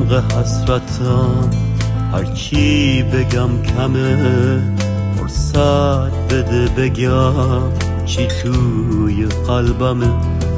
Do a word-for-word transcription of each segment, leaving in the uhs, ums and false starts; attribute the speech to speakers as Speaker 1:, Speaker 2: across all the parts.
Speaker 1: غرق حسرتم، هرچی بگم کمه، فرصت بده بگم چی توی قلبمه،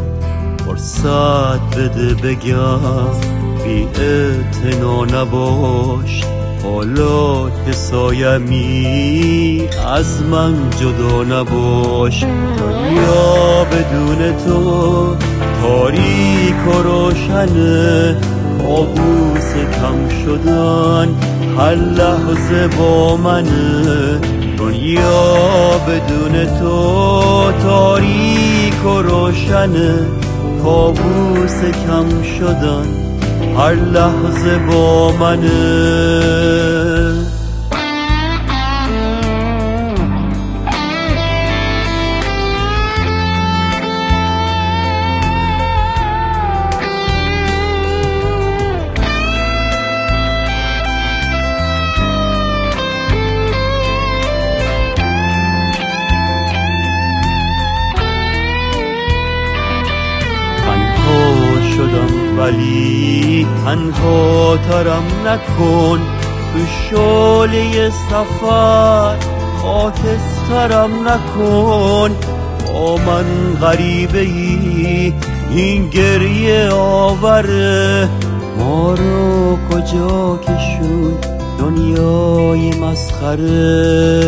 Speaker 1: فرصت بده بگم بی اعتنا نباش، حالا که سایمی از من جدا نباش. دنیا بدون تو تاریک و روشنه، کابوس کم شدن هر لحظه با منه. دنیا بدون تو تاریک و روشنه، کابوس کم شدن هر لحظه با منه. شدم ولی تنها ترم نکن، تو شعله سفر خاکسترم نکن. با من غریبه ای این گریه آوره، ما رو کجا کشون دنیای مسخره.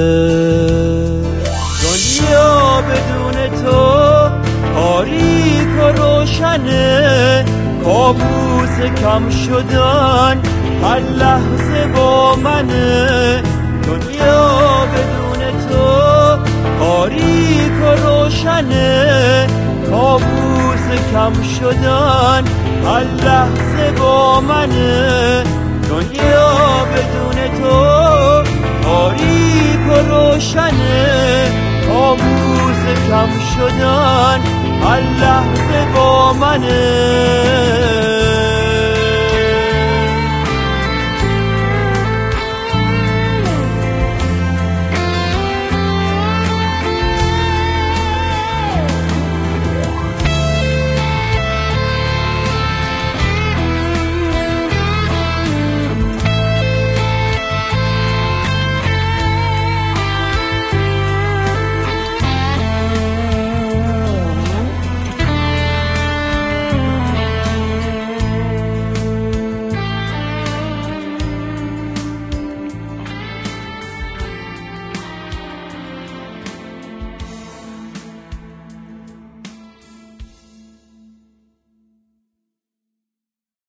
Speaker 1: دنیا بدون تو تاریک و روشنه، کابوس کم شدن هر لحظه با منه. دنیا بدون تو تاریک و روشنه، کابوس کم شدن هر لحظه با منه. دنیا بدون تو تاریک و روشنه، کابوس کم شدن هر لحظه با منه.